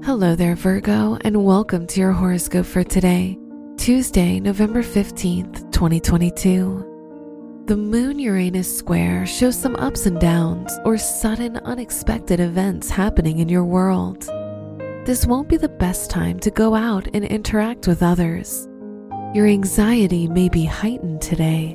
Hello there, Virgo, and welcome to your horoscope for today, Tuesday, November 15th, 2022. The Moon-Uranus square shows some ups and downs or sudden unexpected events happening in your world. This won't be the best time to go out and interact with others. Your anxiety may be heightened today.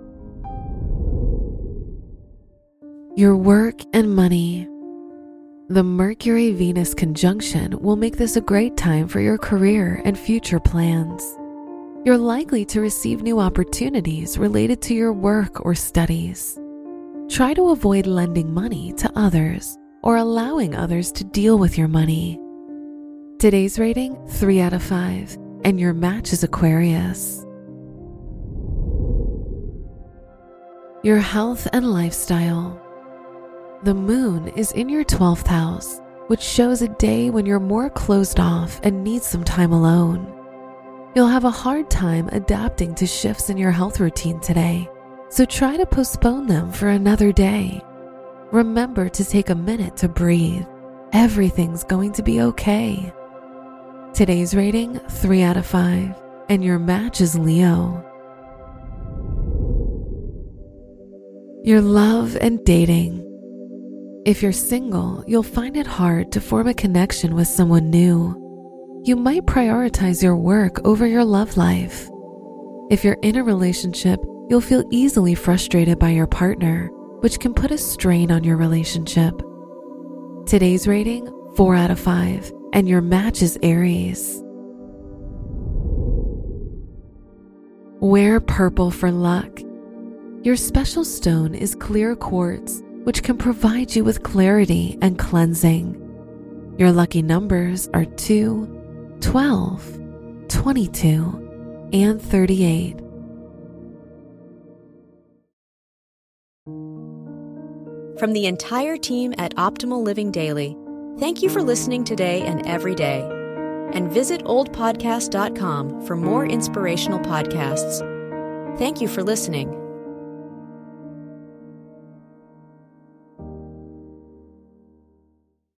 Your work and money. The Mercury-Venus conjunction will make this a great time for your career and future plans. You're likely to receive new opportunities related to your work or studies. Try to avoid lending money to others or allowing others to deal with your money. Today's rating, 3 out of 5, and your match is Aquarius. Your health and lifestyle. The moon is in your 12th house, which shows a day when you're more closed off and need some time alone. You'll have a hard time adapting to shifts in your health routine today, so try to postpone them for another day. Remember to take a minute to breathe. Everything's going to be okay. Today's rating, 3 out of 5, and your match is Leo. Your love and dating. If you're single, you'll find it hard to form a connection with someone new. You might prioritize your work over your love life. If you're in a relationship, you'll feel easily frustrated by your partner, which can put a strain on your relationship. Today's rating, 4 out of 5, and your match is Aries. Wear purple for luck. Your special stone is clear quartz, which can provide you with clarity and cleansing. Your lucky numbers are 2, 12, 22, and 38. From the entire team at Optimal Living Daily, thank you for listening today and every day. And visit oldpodcast.com for more inspirational podcasts. Thank you for listening.